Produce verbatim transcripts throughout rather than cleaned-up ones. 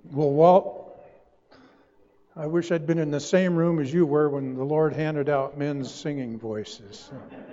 Well, Walt, I wish I'd been in the same room as you were when the Lord handed out men's singing voices.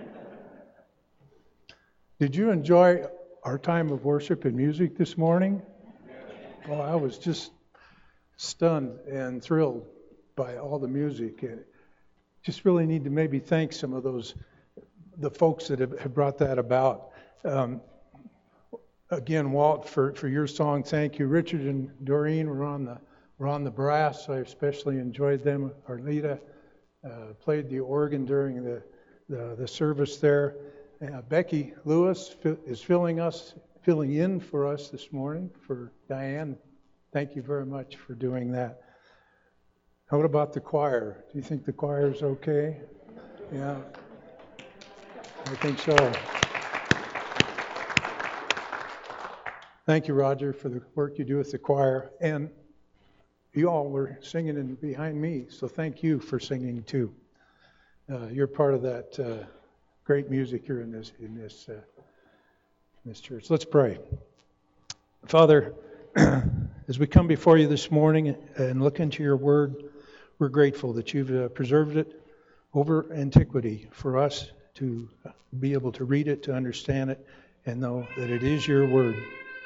Did you enjoy our time of worship and music this morning? Oh, I was just stunned and thrilled by all the music. And just really need to maybe thank some of those, the folks that have, have brought that about. Um, again, Walt, for, for your song, thank you. Richard and Doreen were on the were on the brass. I especially enjoyed them. Arlita uh, played the organ during the the, the service there. Uh, Becky Lewis fi- is filling us, filling in for us this morning for Diane. Thank you very much for doing that. How about the choir? Do you think the choir's okay? Yeah, I think so. Thank you, Roger, for the work you do with the choir. And you all were singing in behind me, so thank you for singing too. Uh, you're part of that uh, great music here in this in this uh, in this church. Let's pray. Father, as we come before you this morning and look into your word, we're grateful that you've uh, preserved it over antiquity for us to be able to read it, to understand it, and know that it is your word.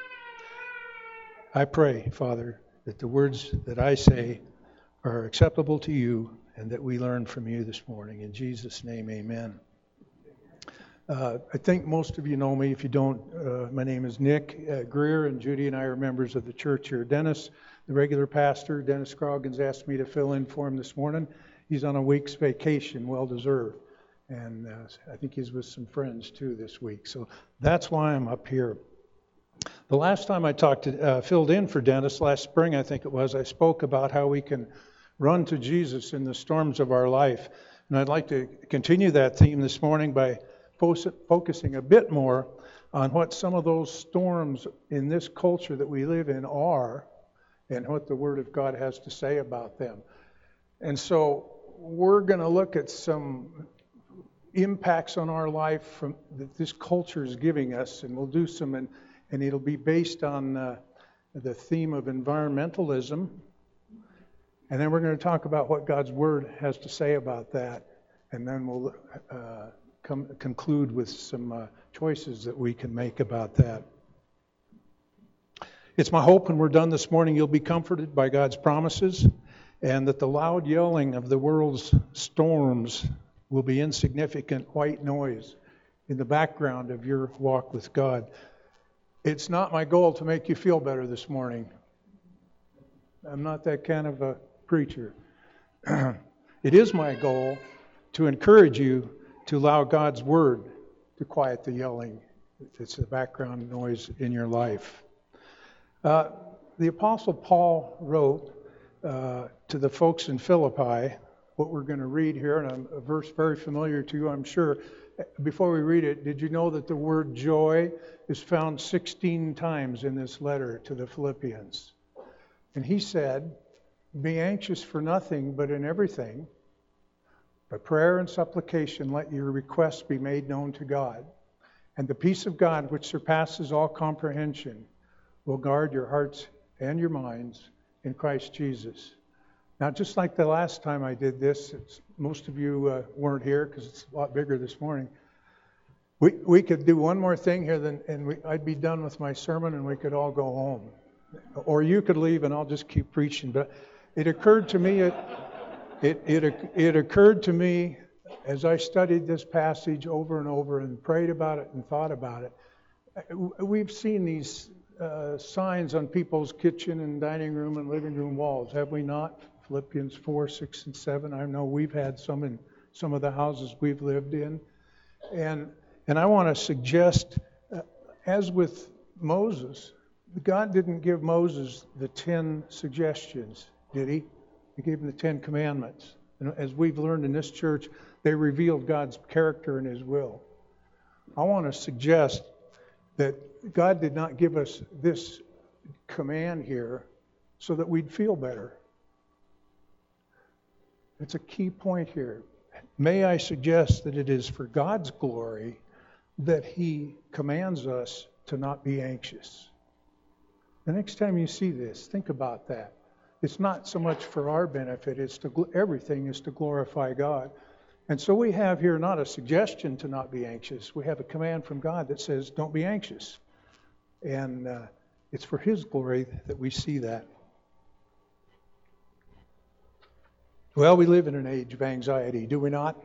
I pray, Father, that the words that I say are acceptable to you and that we learn from you this morning. In Jesus' name, amen. Uh, I think most of you know me. If you don't, uh, my name is Nick uh, Greer, and Judy and I are members of the church here. Dennis, the regular pastor, Dennis Scroggins, asked me to fill in for him this morning. He's on a week's vacation, well-deserved. And uh, I think he's with some friends, too, this week. So that's why I'm up here. The last time I talked to, uh, filled in for Dennis, last spring I think it was, I spoke about how we can run to Jesus in the storms of our life. And I'd like to continue that theme this morning by fo- focusing a bit more on what some of those storms in this culture that we live in are and what the Word of God has to say about them. And so we're going to look at some impacts on our life from that this culture is giving us, and we'll do some in And it'll be based on uh, the theme of environmentalism. And then we're going to talk about what God's Word has to say about that. And then we'll uh, come, conclude with some uh, choices that we can make about that. It's my hope when we're done this morning you'll be comforted by God's promises and that the loud yelling of the world's storms will be insignificant white noise in the background of your walk with God. It's not my goal to make you feel better this morning. I'm not that kind of a preacher. It is my goal to encourage you to allow God's Word to quiet the yelling. It's the background noise in your life. Uh, the Apostle Paul wrote uh, to the folks in Philippi what we're going to read here, and a verse very familiar to you, I'm sure. Before we read it, did you know that the word joy is found sixteen times in this letter to the Philippians? And he said, be anxious for nothing, but in everything, by prayer and supplication, let your requests be made known to God. And the peace of God, which surpasses all comprehension, will guard your hearts and your minds in Christ Jesus. Now, just like the last time I did this, it's, most of you uh, weren't here because it's a lot bigger this morning. We we could do one more thing here, then, and we, I'd be done with my sermon, and we could all go home. Or you could leave, and I'll just keep preaching. But it occurred to me, it it it, it occurred to me as I studied this passage over and over and prayed about it and thought about it. We've seen these uh, signs on people's kitchen and dining room and living room walls, have we not? Philippians four, six, and seven. I know we've had some in some of the houses we've lived in. And and I want to suggest, uh, as with Moses, God didn't give Moses the ten suggestions, did he? He gave him the Ten Commandments. And as we've learned in this church, they revealed God's character and His will. I want to suggest that God did not give us this command here so that we'd feel better. It's a key point here. May I suggest that it is for God's glory that He commands us to not be anxious. The next time you see this, think about that. It's not so much for our benefit, it's to, everything is to glorify God. And so we have here not a suggestion to not be anxious. We have a command from God that says, don't be anxious. And uh, it's for His glory that we see that. Well, we live in an age of anxiety, do we not?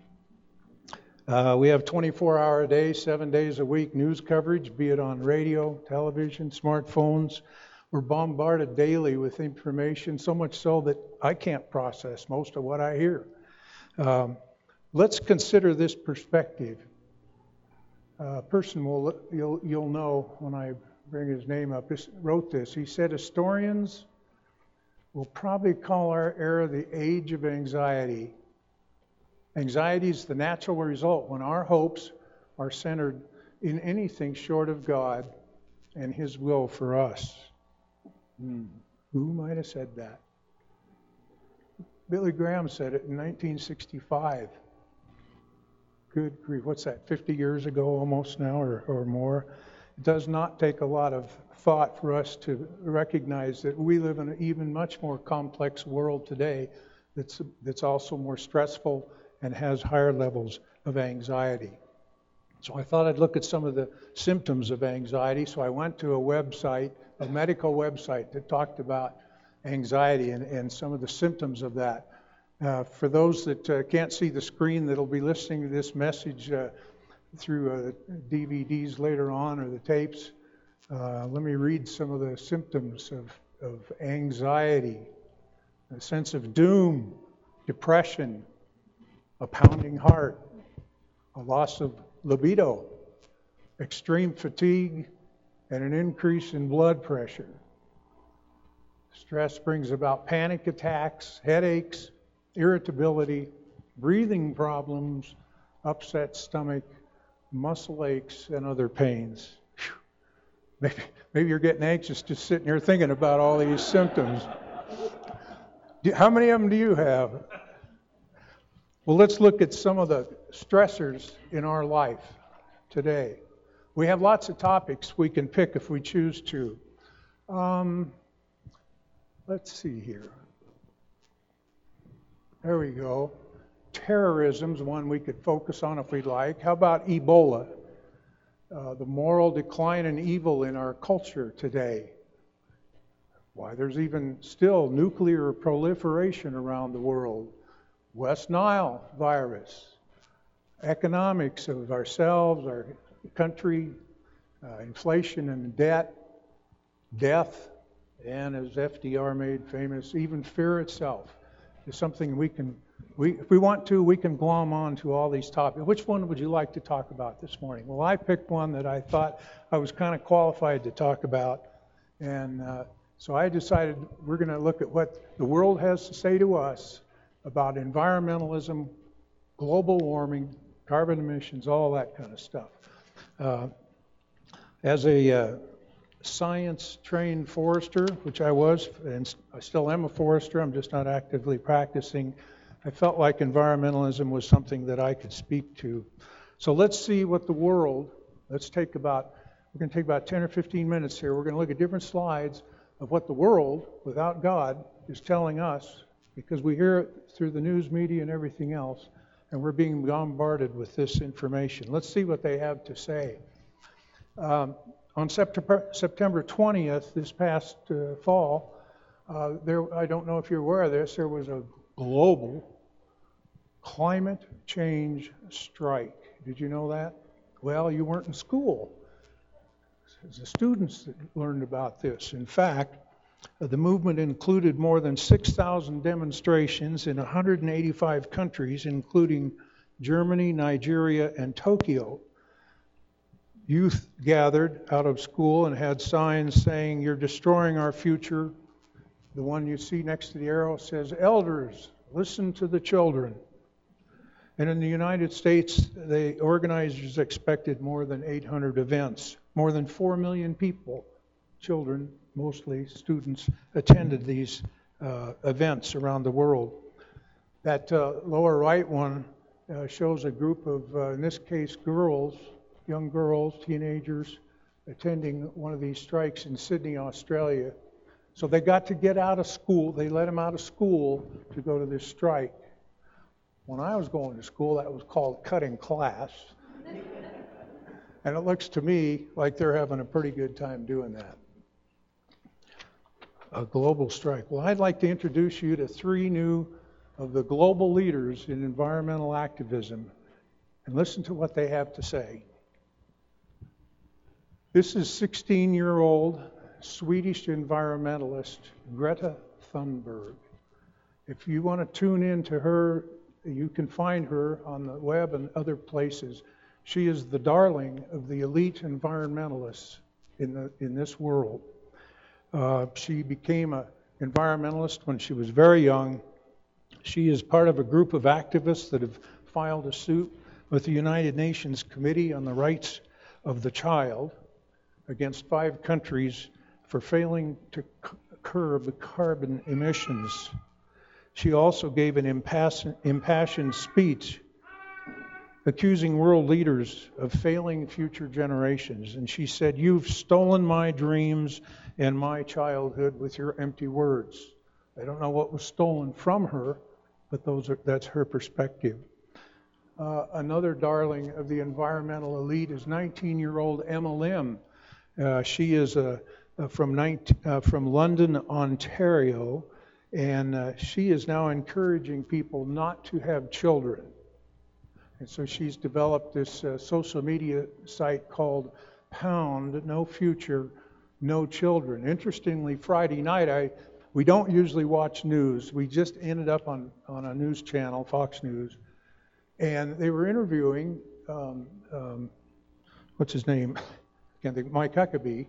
Uh, we have twenty-four hour a day, seven days a week news coverage, be it on radio, television, smartphones. We're bombarded daily with information, so much so that I can't process most of what I hear. Um, let's consider this perspective. A person will you'll you'll know when I bring his name up. This, wrote this. He said, historians will probably call our era the age of anxiety. Anxiety is the natural result when our hopes are centered in anything short of God and His will for us. Hmm. Who might have said that? Billy Graham said it in nineteen sixty-five. Good grief, what's that, fifty years ago almost now or, or more? It does not take a lot of thought for us to recognize that we live in an even much more complex world today that's that's also more stressful and has higher levels of anxiety. So I thought I'd look at some of the symptoms of anxiety. So I went to a website, a medical website that talked about anxiety and, and some of the symptoms of that. Uh, for those that uh, can't see the screen that'll be listening to this message uh, through uh, D V Ds later on or the tapes, uh, let me read some of the symptoms of, of anxiety. A sense of doom, depression, a pounding heart, a loss of libido, extreme fatigue, and an increase in blood pressure. Stress brings about panic attacks, headaches, irritability, breathing problems, upset stomach, muscle aches, and other pains. Whew. Maybe, maybe you're getting anxious just sitting here thinking about all these symptoms. Do, how many of them do you have? Well, let's look at some of the stressors in our life today. We have lots of topics we can pick if we choose to. Um, let's see here. There we go. Terrorism's one we could focus on if we'd like. How about Ebola? Uh, the moral decline and evil in our culture today. Why, there's even still nuclear proliferation around the world. West Nile virus, economics of ourselves, our country, uh, inflation and debt, death, and as F D R made famous, even fear itself is something we can, we, if we want to, we can glom on to all these topics. Which one would you like to talk about this morning? Well, I picked one that I thought I was kind of qualified to talk about, and uh, so I decided we're going to look at what the world has to say to us about environmentalism, global warming, carbon emissions, all that kind of stuff. Uh, as a uh, science-trained forester, which I was, and I still am a forester, I'm just not actively practicing, I felt like environmentalism was something that I could speak to. So let's see what the world, let's take about, we're going to take about ten or fifteen minutes here. We're going to look at different slides of what the world, without God, is telling us, because we hear it through the news media and everything else, and we're being bombarded with this information. Let's see what they have to say. Um, on September, September twentieth, this past uh, fall, uh, there, I don't know if you're aware of this, there was a global climate change strike. Did you know that? Well, you weren't in school. It was the students that learned about this. In fact, the movement included more than six thousand demonstrations in one hundred eighty-five countries, including Germany, Nigeria, and Tokyo. Youth gathered out of school and had signs saying, "You're destroying our future." The one you see next to the arrow says, "Elders, listen to the children." And in the United States, the organizers expected more than eight hundred events. More than four million people, children, mostly students, attended these uh, events around the world. That uh, lower right one uh, shows a group of, uh, in this case, girls, young girls, teenagers, attending one of these strikes in Sydney, Australia. So they got to get out of school. They let them out of school to go to this strike. When I was going to school, that was called cutting class. And it looks to me like they're having a pretty good time doing that. A global strike. Well, I'd like to introduce you to three new of the global leaders in environmental activism, and listen to what they have to say. This is sixteen-year-old Swedish environmentalist Greta Thunberg. If you want to tune in to her, you can find her on the web and other places. She is the darling of the elite environmentalists in the in this world. Uh, she became an environmentalist when she was very young. She is part of a group of activists that have filed a suit with the United Nations Committee on the Rights of the Child against five countries for failing to c- curb carbon emissions. She also gave an impass- impassioned speech accusing world leaders of failing future generations. And she said, "You've stolen my dreams and my childhood with your empty words." I don't know what was stolen from her, but those are, that's her perspective. Uh, another darling of the environmental elite is nineteen-year-old Emma Lim. Uh, she is a, a from, nineteen, uh, from London, Ontario, and uh, she is now encouraging people not to have children. And so she's developed this uh, social media site called Pound No Future, No Children. Interestingly, Friday night, I we don't usually watch news. We just ended up on, on a news channel, Fox News, and they were interviewing, um, um, what's his name? I can't think, Mike Huckabee,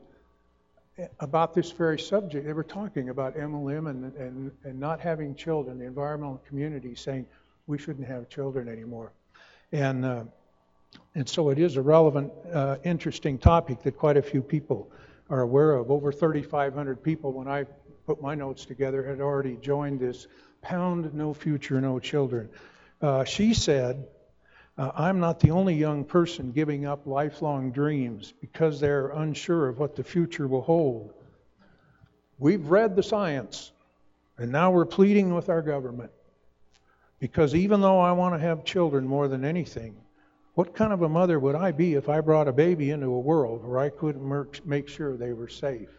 about this very subject. They were talking about M L M and, and, and not having children, the environmental community saying we shouldn't have children anymore. And uh, and so it is a relevant, uh, interesting topic that quite a few people are aware of. Over thirty-five hundred people, when I put my notes together, had already joined this Pound No Future, No Children. Uh, she said, uh, I'm not the only young person giving up lifelong dreams because they're unsure of what the future will hold. We've read the science, and now we're pleading with our government. Because even though I want to have children more than anything, what kind of a mother would I be if I brought a baby into a world where I couldn't make sure they were safe?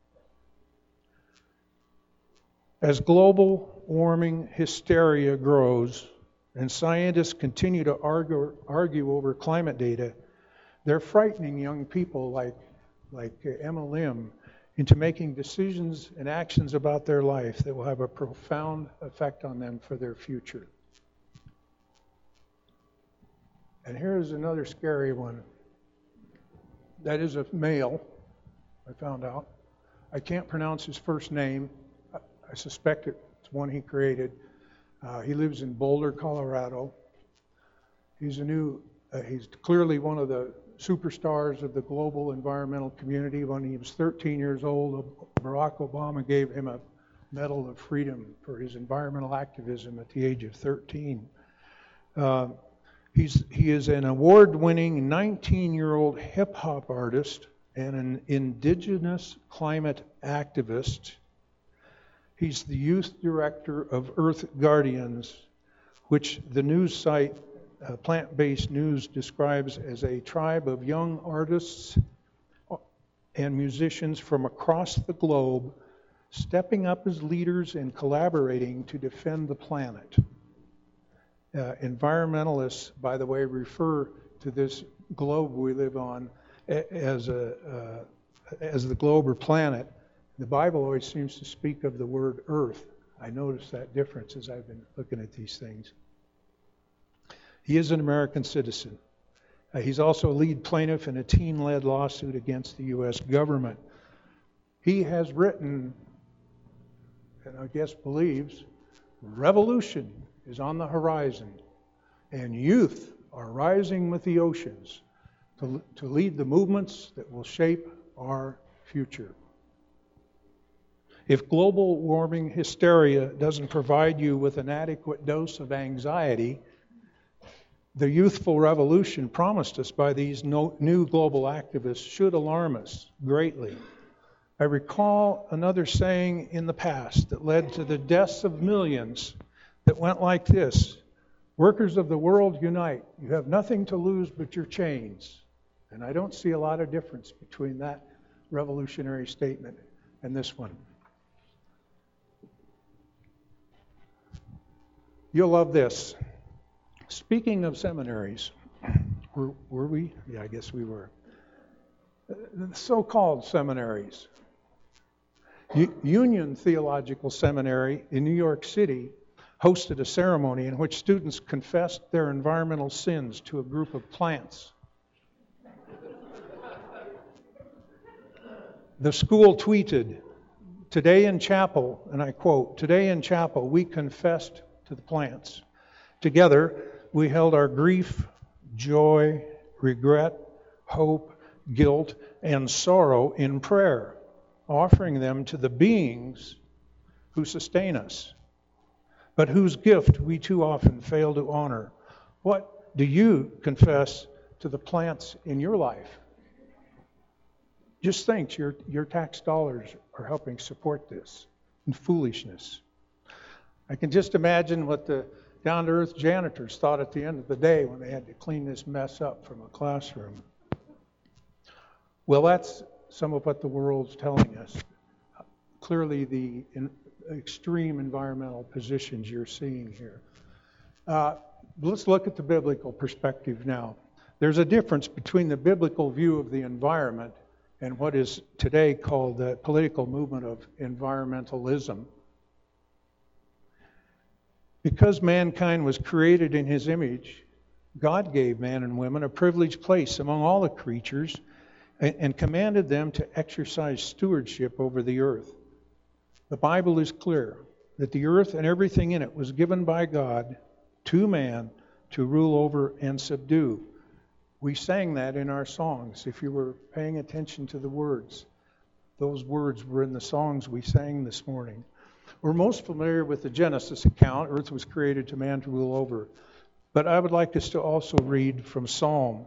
As global warming hysteria grows and scientists continue to argue, argue over climate data, they're frightening young people like, like Emma Lim into making decisions and actions about their life that will have a profound effect on them for their future. And here's another scary one. That is a male, I found out. I can't pronounce his first name. I suspect it's one he created. Uh, he lives in Boulder, Colorado. He's a new, uh, he's clearly one of the superstars of the global environmental community. When he was thirteen years old, Barack Obama gave him a Medal of Freedom for his environmental activism at the age of thirteen. Uh, he's, he is an award-winning nineteen-year-old hip-hop artist and an indigenous climate activist. He's the youth director of Earth Guardians, which the news site uh, Plant-Based News describes as a tribe of young artists and musicians from across the globe stepping up as leaders and collaborating to defend the planet. Uh, environmentalists, by the way, refer to this globe we live on as a uh, as the globe or planet. The Bible always seems to speak of the word earth. I noticed that difference as I've been looking at these things. He is an American citizen. Uh, he's also a lead plaintiff in a teen-led lawsuit against the U S government. He has written, and I guess believes, revolution is on the horizon, and youth are rising with the oceans to, to lead the movements that will shape our future. If global warming hysteria doesn't provide you with an adequate dose of anxiety, the youthful revolution promised us by these no, new global activists should alarm us greatly. I recall another saying in the past that led to the deaths of millions that went like this: workers of the world unite. You have nothing to lose but your chains. And I don't see a lot of difference between that revolutionary statement and this one. You'll love this. Speaking of seminaries, were, were we? Yeah, I guess we were. The so-called seminaries. U- Union Theological Seminary in New York City hosted a ceremony in which students confessed their environmental sins to a group of plants. The school tweeted, "Today in chapel," and I quote, "Today in chapel we confessed to the plants. Together we held our grief, joy, regret, hope, guilt, and sorrow in prayer, offering them to the beings who sustain us, but whose gift we too often fail to honor." What do you confess to the plants in your life? Just think, your, your tax dollars are helping support this and foolishness. I can just imagine what the down-to-earth janitors thought at the end of the day when they had to clean this mess up from a classroom. Well, that's some of what the world's telling us. Clearly, the in, extreme environmental positions you're seeing here. Uh, let's look at the biblical perspective now. There's a difference between the biblical view of the environment and what is today called the political movement of environmentalism. Because mankind was created in His image, God gave man and women a privileged place among all the creatures and, and commanded them to exercise stewardship over the earth. The Bible is clear that the earth and everything in it was given by God to man to rule over and subdue. We sang that in our songs. If you were paying attention to the words, those words were in the songs we sang this morning. We're most familiar with the Genesis account. Earth was created to man to rule over. But I would like us to also read from Psalm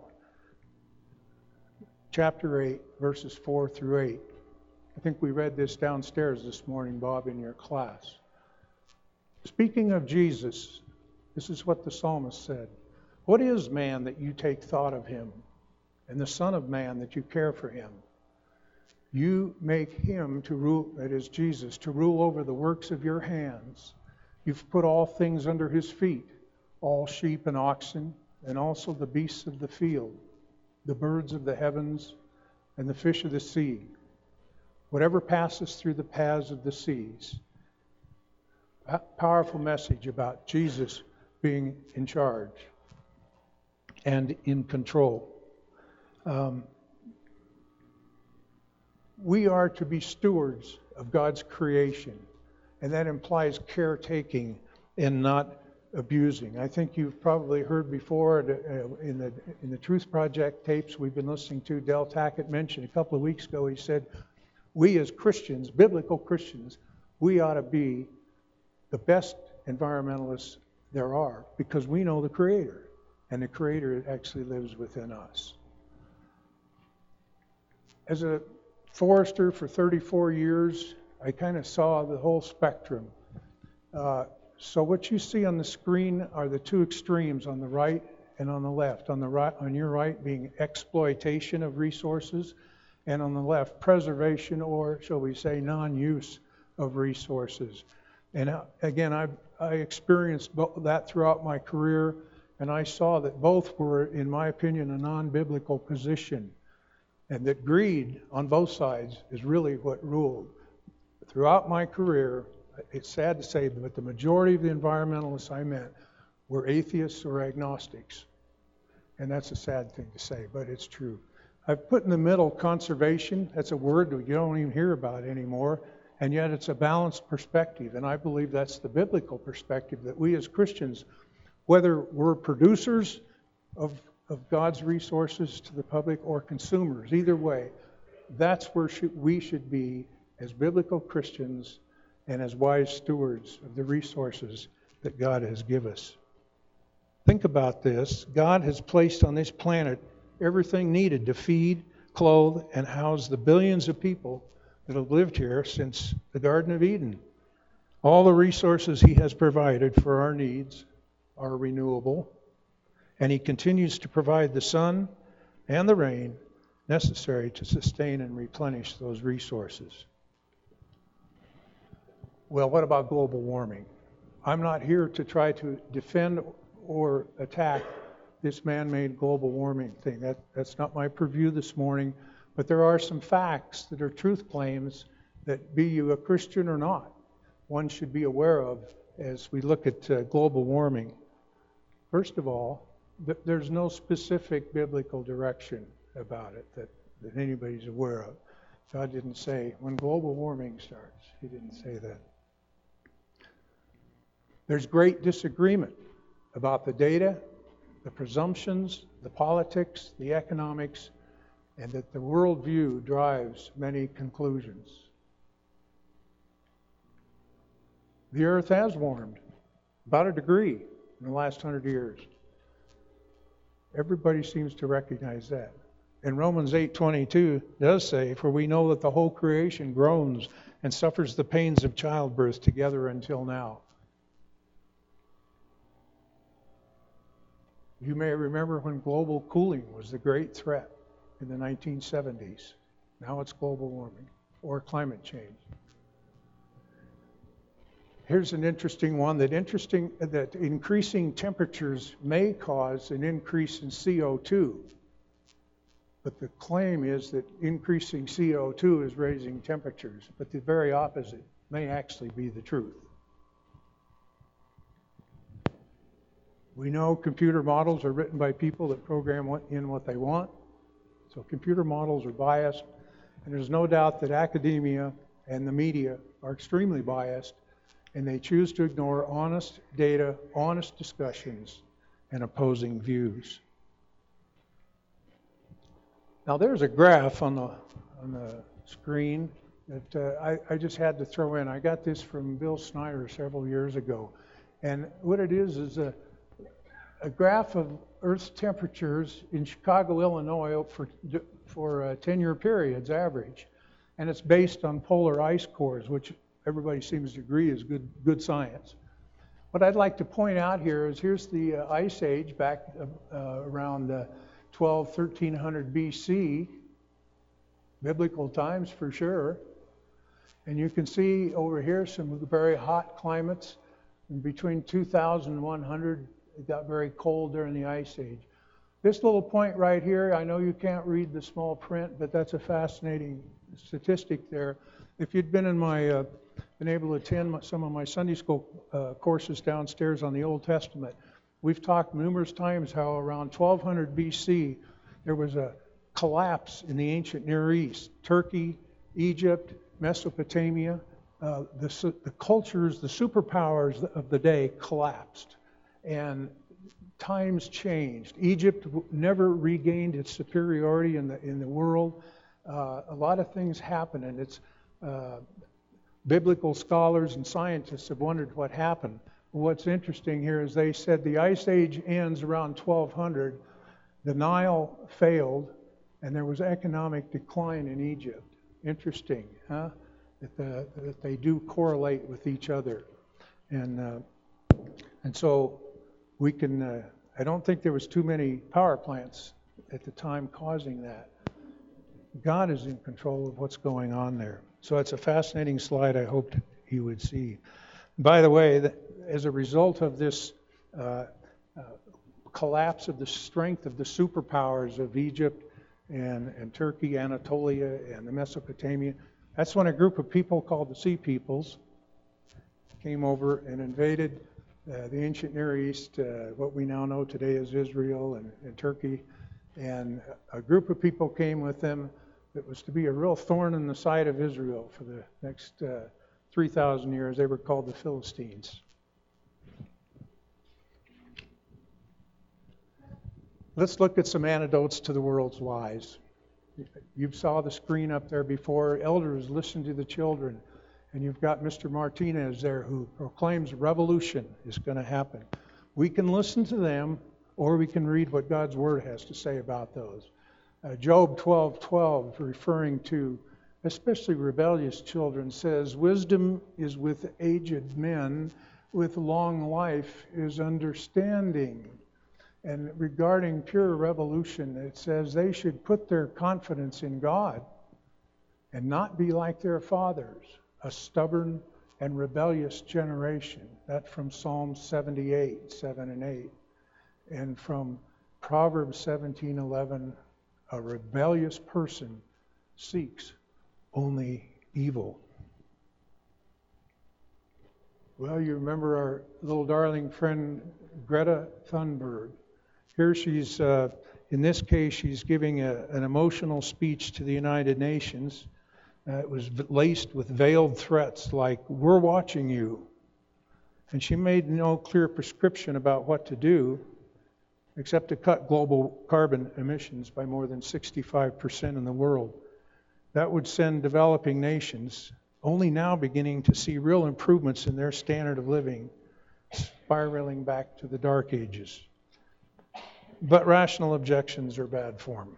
chapter eight, verses four through eight. I think we read this downstairs this morning, Bob, in your class. Speaking of Jesus, this is what the psalmist said. "What is man that you take thought of him, and the Son of Man that you care for him? You make him to rule," that is Jesus, "to rule over the works of your hands. You've put all things under his feet, all sheep and oxen, and also the beasts of the field, the birds of the heavens, and the fish of the sea, whatever passes through the paths of the seas." A powerful message about Jesus being in charge and in control. Um, we are to be stewards of God's creation, and that implies caretaking and not abusing. I think you've probably heard before uh, in the in the Truth Project tapes we've been listening to, Del Tackett mentioned a couple of weeks ago, he said, we as Christians, biblical Christians, we ought to be the best environmentalists there are because we know the Creator. And the Creator actually lives within us. As a forester for thirty-four years, I kind of saw the whole spectrum. Uh, so what you see on the screen are the two extremes, on the right and on the left. On the right, on your right being exploitation of resources, and on the left, preservation, or shall we say, non-use of resources. And uh, again, I, I experienced that throughout my career. And I saw that both were, in my opinion, a non-biblical position. And that greed on both sides is really what ruled. Throughout my career, it's sad to say, but the majority of the environmentalists I met were atheists or agnostics. And that's a sad thing to say, but it's true. I've put in the middle conservation. That's a word that you don't even hear about anymore. And yet it's a balanced perspective. And I believe that's the biblical perspective, that we as Christians, whether we're producers of, of God's resources to the public or consumers, either way, that's where should, we should be as biblical Christians and as wise stewards of the resources that God has given us. Think about this. God has placed on this planet everything needed to feed, clothe, and house the billions of people that have lived here since the Garden of Eden. All the resources He has provided for our needs are renewable, and He continues to provide the sun and the rain necessary to sustain and replenish those resources. Well, what about global warming? I'm not here to try to defend or attack this man-made global warming thing. That, that's not my purview this morning, but there are some facts that are truth claims that, be you a Christian or not, one should be aware of as we look at uh, global warming. First of all, th- there's no specific biblical direction about it that, that anybody's aware of. God didn't say, when global warming starts, He didn't say that. There's great disagreement about the data, the presumptions, the politics, the economics, and that the worldview drives many conclusions. The earth has warmed about a degree in the last hundred years. Everybody seems to recognize that. And Romans eight twenty-two does say, "For we know that the whole creation groans and suffers the pains of childbirth together until now." You may remember when global cooling was the great threat in the nineteen seventies. Now it's global warming or climate change. Here's an interesting one that interesting that increasing temperatures may cause an increase in C O two. But the claim is that increasing C O two is raising temperatures, but the very opposite may actually be the truth. We know computer models are written by people that program in what they want. So computer models are biased, and there's no doubt that academia and the media are extremely biased, and they choose to ignore honest data, honest discussions, and opposing views. Now there's a graph on the on the screen that uh, I, I just had to throw in. I got this from Bill Snyder several years ago, and what it is is a a graph of Earth's temperatures in Chicago, Illinois for for uh, ten-year periods average, and it's based on polar ice cores, which everybody seems to agree is good good science. What I'd like to point out here is here's the uh, ice age back uh, around uh, twelve, thirteen hundred B C, biblical times for sure. And you can see over here some very hot climates. And between two thousand and one hundred, it got very cold during the Ice Age. This little point right here, I know you can't read the small print, but that's a fascinating statistic there. If you'd been in my, uh, been able to attend some of my Sunday school uh, courses downstairs on the Old Testament, we've talked numerous times how around twelve hundred B C there was a collapse in the ancient Near East. Turkey, Egypt, Mesopotamia, uh, the, the cultures, the superpowers of the day collapsed. And times changed. Egypt never regained its superiority in the in the world. Uh, a lot of things happened, and it's uh, biblical scholars and scientists have wondered what happened. What's interesting here is they said the Ice Age ends around twelve hundred. The Nile failed, and there was economic decline in Egypt. Interesting, huh? That, the, that they do correlate with each other, and uh, and so. We can, uh, I don't think there was too many power plants at the time causing that. God is in control of what's going on there. So it's a fascinating slide I hoped you would see. By the way, that as a result of this uh, uh, collapse of the strength of the superpowers of Egypt and, and Turkey, Anatolia, and the Mesopotamia, that's when a group of people called the Sea Peoples came over and invaded Uh, the ancient Near East, uh, what we now know today as Israel and, and Turkey, and a group of people came with them that was to be a real thorn in the side of Israel for the next uh, three thousand years. They were called the Philistines. Let's look at some antidotes to the world's lies. You saw the screen up there before. Elders, listen to the children. And you've got Mister Martinez there who proclaims revolution is going to happen. We can listen to them, or we can read what God's Word has to say about those. Uh, Job twelve twelve, referring to especially rebellious children, says, "Wisdom is with aged men, with long life is understanding." And regarding pure revolution, it says they should put their confidence in God and not be like their fathers, a stubborn and rebellious generation. That's from Psalm seventy-eight, seven and eight. And from Proverbs seventeen eleven, a rebellious person seeks only evil. Well, you remember our little darling friend Greta Thunberg. Here she's, uh, in this case, she's giving a, an emotional speech to the United Nations. Uh, it was laced with veiled threats like, "We're watching you." And she made no clear prescription about what to do, except to cut global carbon emissions by more than sixty-five percent in the world. That would send developing nations, only now beginning to see real improvements in their standard of living, spiraling back to the dark ages. But rational objections are bad form.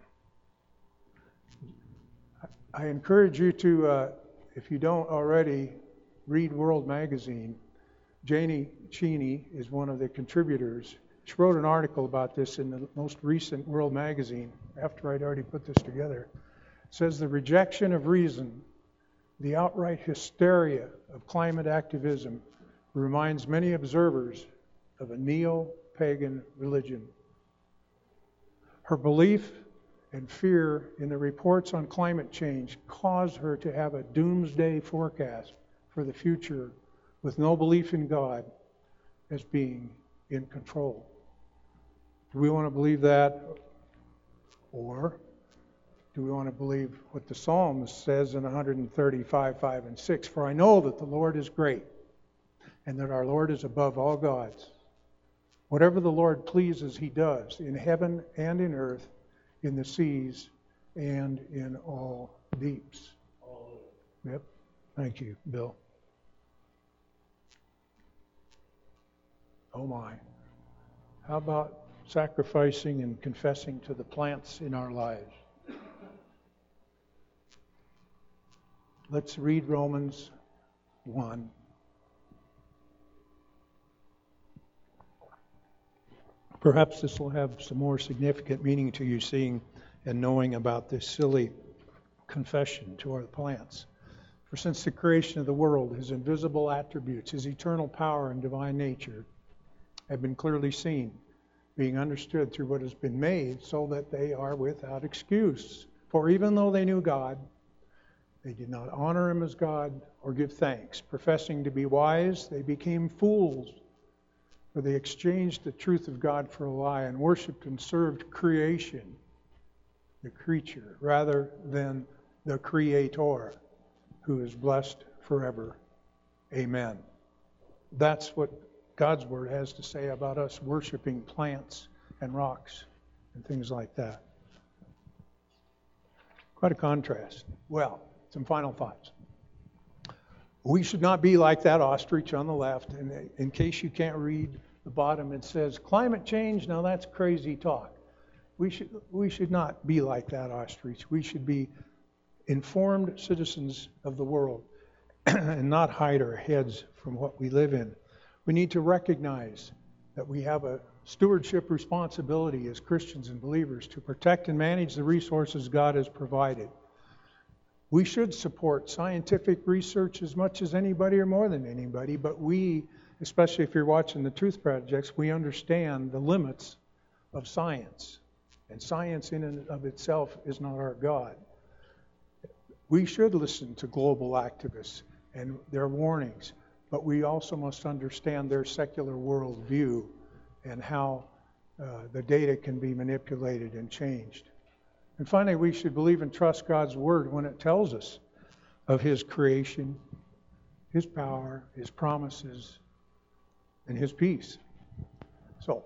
I encourage you to, uh, if you don't already, read World Magazine. Janie Cheney is one of the contributors. She wrote an article about this in the most recent World Magazine, after I'd already put this together. It says the rejection of reason, the outright hysteria of climate activism, reminds many observers of a neo-pagan religion. Her belief and fear in the reports on climate change caused her to have a doomsday forecast for the future with no belief in God as being in control. Do we want to believe that? Or do we want to believe what the Psalms says in one thirty-five, five and six? "For I know that the Lord is great, and that our Lord is above all gods. Whatever the Lord pleases, He does, in heaven and in earth, in the seas and in all deeps." Yep. Thank you, Bill. Oh my. How about sacrificing and confessing to the plants in our lives? Let's read Romans one. Perhaps this will have some more significant meaning to you, seeing and knowing about this silly confession to our plants. "For since the creation of the world, His invisible attributes, His eternal power and divine nature have been clearly seen, being understood through what has been made, so that they are without excuse. For even though they knew God, they did not honor Him as God or give thanks. Professing to be wise, they became fools. For they exchanged the truth of God for a lie and worshipped and served creation," the creature, "rather than the Creator, who is blessed forever. Amen." That's what God's Word has to say about us worshiping plants and rocks and things like that. Quite a contrast. Well, some final thoughts. We should not be like that ostrich on the left. And in case you can't read the bottom, it says climate change. Now that's crazy talk. We should we should not be like that ostrich. We should be informed citizens of the world and not hide our heads from what we live in. We need to recognize that we have a stewardship responsibility as Christians and believers to protect and manage the resources God has provided. We should support scientific research as much as anybody or more than anybody, but we, especially if you're watching the Truth Projects, we understand the limits of science. And science in and of itself is not our God. We should listen to global activists and their warnings, but we also must understand their secular worldview and how uh, the data can be manipulated and changed. And finally, we should believe and trust God's Word when it tells us of His creation, His power, His promises, and His peace. So,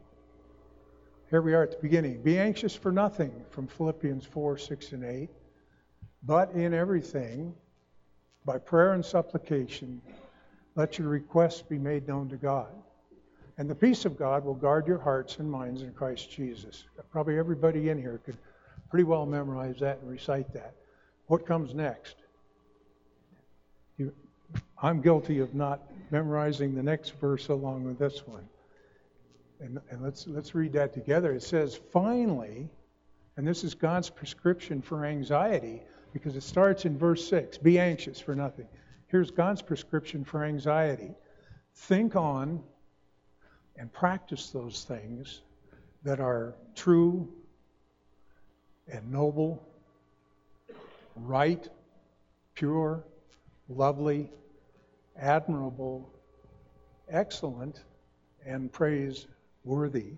here we are at the beginning. Be anxious for nothing, from Philippians four, six, and eight. But in everything, by prayer and supplication, let your requests be made known to God. And the peace of God will guard your hearts and minds in Christ Jesus. Probably everybody in here could pretty well memorize that and recite that. What comes next? You, I'm guilty of not memorizing the next verse along with this one. And, and let's let's read that together. It says, finally, and this is God's prescription for anxiety, because it starts in verse six. Be anxious for nothing. Here's God's prescription for anxiety. Think on and practice those things that are true and noble, right, pure, lovely, admirable, excellent, and praiseworthy.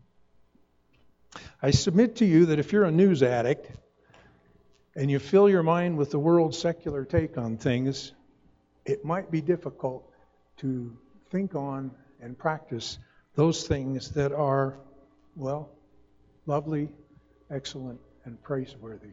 I submit to you that if you're a news addict and you fill your mind with the world's secular take on things, it might be difficult to think on and practice those things that are, well, lovely, excellent, and praiseworthy.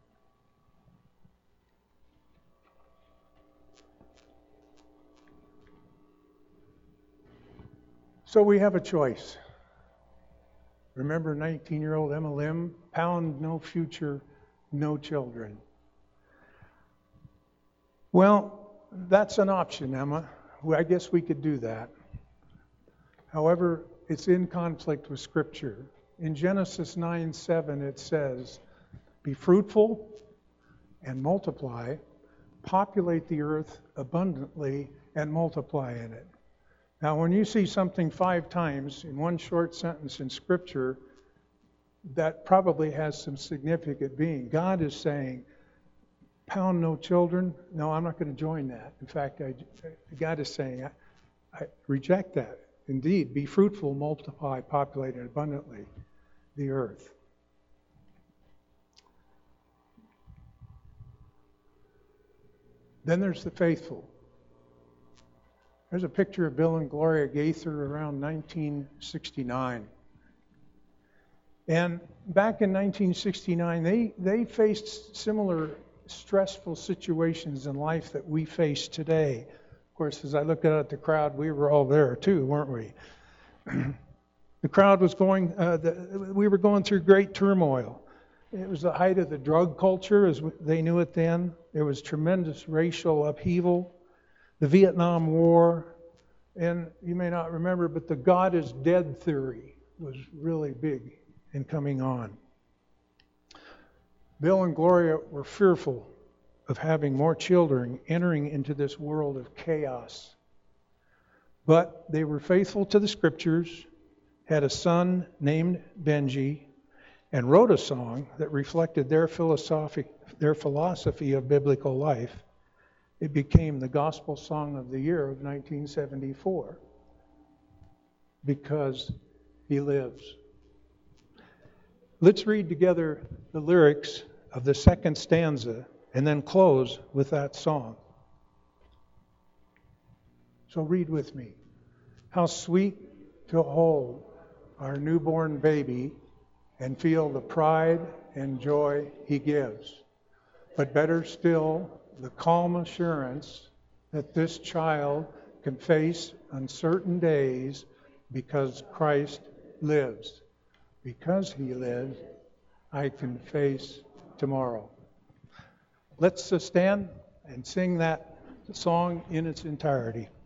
So we have a choice. Remember nineteen-year-old Emma Lim? Pound, no future, no children. Well, that's an option, Emma. I guess we could do that. However, it's in conflict with Scripture. In Genesis nine seven, it says, be fruitful and multiply, populate the earth abundantly and multiply in it. Now, when you see something five times in one short sentence in Scripture, that probably has some significant meaning. God is saying, pound no children. No, I'm not going to join that. In fact, I, God is saying, I, I reject that. Indeed, be fruitful, multiply, populate abundantly the earth. Then there's the faithful. There's a picture of Bill and Gloria Gaither around nineteen sixty-nine. And back in nineteen sixty-nine, they, they faced similar stressful situations in life that we face today. Of course, as I looked out at the crowd, we were all there too, weren't we? The crowd was going, uh, the, we were going through great turmoil. It was the height of the drug culture as they knew it then. There was tremendous racial upheaval. The Vietnam War, and you may not remember, but the God is dead theory was really big and coming on. Bill and Gloria were fearful of having more children entering into this world of chaos. But they were faithful to the Scriptures, had a son named Benji, and wrote a song that reflected their philosophy, their philosophy of biblical life. It became the gospel song of the year of nineteen seventy-four, because he lives. Let's read together the lyrics of the second stanza and then close with that song. So read with me. How sweet to hold our newborn baby and feel the pride and joy he gives. But better still, the calm assurance that this child can face uncertain days because Christ lives. Because he lives, I can face tomorrow. Let's stand and sing that song in its entirety.